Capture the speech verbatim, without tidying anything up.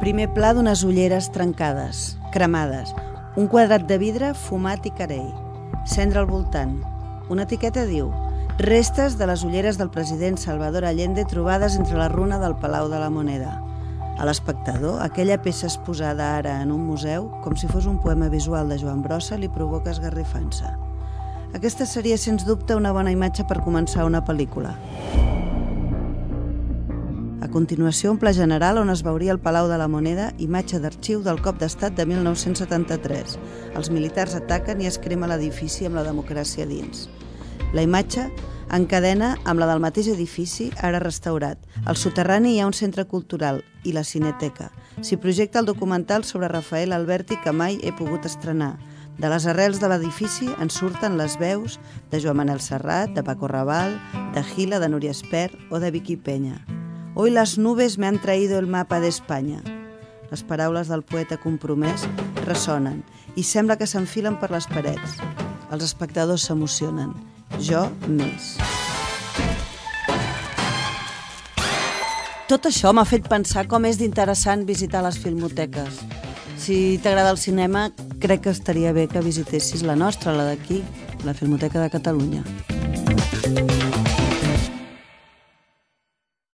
Primer pla d'unes ulleres trencades, cremades, un quadrat de vidre fumat i carei, cendra al voltant. Una etiqueta diu: restes de les ulleres del president Salvador Allende trobades entre la runa del Palau de la Moneda. A l'espectador, aquella peça exposada ara en un museu, com si fos un poema visual de Joan Brossa, li provoca esgarrifança. Aquesta seria, sens dubte, una bona imatge per començar una pel·lícula. A continuació, un pla general on es veuria el Palau de la Moneda, imatge d'arxiu del cop d'estat de mil nou-cents setanta-tres. Els militars ataquen i es crema l'edifici amb la democràcia dins. La imatge encadena amb la del mateix edifici, ara restaurat. Al soterrani hi ha un centre cultural i la Cineteca. S'hi projecta el documental sobre Rafael Alberti que mai he pogut estrenar. De les arrels de l'edifici en surten les veus de Joan Manel Serrat, de Paco Raval, de Gila, de Núria Espert o de Vicky Peña. Hoy las nubes me han traído el mapa de España. Les paraules del poeta compromès ressonen i sembla que s'enfilen per les parets. Els espectadors s'emocionen. Jo més. Tot això m'ha fet pensar com és d'interessant visitar les filmoteques. Si t'agrada el cinema, crec que estaria bé que visitessis la nostra, la d'aquí, la Filmoteca de Catalunya.